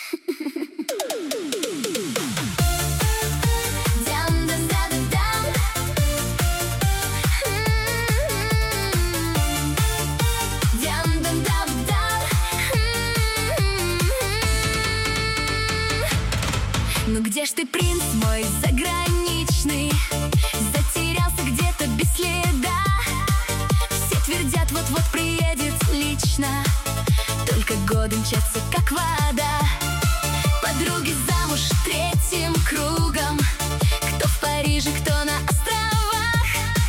Ну где ж ты, принц мой заграничный? Затерялся где-то без следа. Все твердят, вот-вот приедет лично, только годы мчатся, как вода. Подруги замуж третьим кругом, кто в Париже, кто на островах.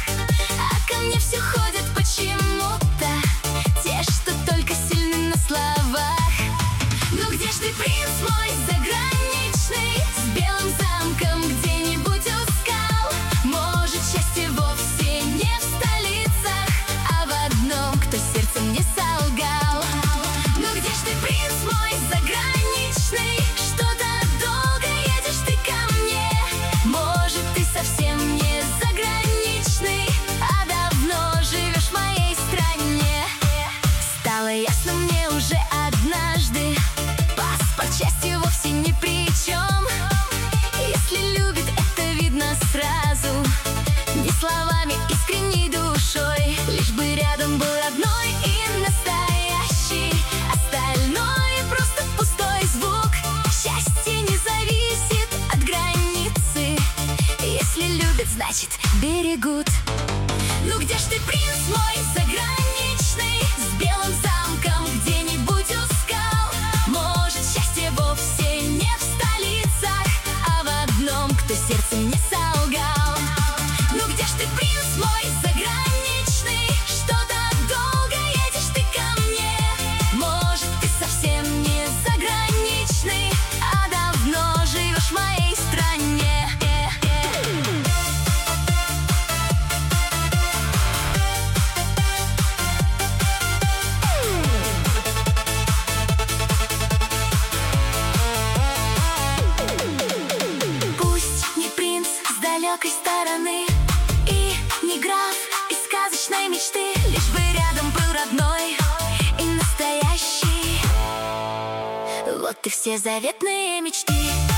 А ко мне все ходят почему-то те, что только сильны на словах. Ну где ж ты, принц мой заграничный, с белым замком где-нибудь у скал? Может, счастье вовсе не в столицах, а в одном, кто сердцем не солгал. Ну где ж ты, принц мой заграничный, что-то долго едешь ты ко мне? Может, ты совсем не заграничный, а давно живешь в моей стране? Стало ясно мне уже однажды, паспорт счастью вовсе ни при чем. Если любит, это видно сразу, не словами, искренней душой. Лишь бы рядом был родной и настоящий, остальное просто пустой звук. Счастье не зависит от границы, если любят, значит берегут. Ну где ж ты, принц мой заграничный, с белым замком где-нибудь у скал? Может, счастье вовсе не в столицах, а в одном, кто сердцем не солгал. Ну где ж ты, принц мой заграничный, что-то долго едешь ты ко мне? Может, ты совсем не заграничный, а давно живешь в моей стране? Далекой стороны и не граф из сказочной мечты, лишь бы рядом был родной и настоящий. Вот и все заветные мечты.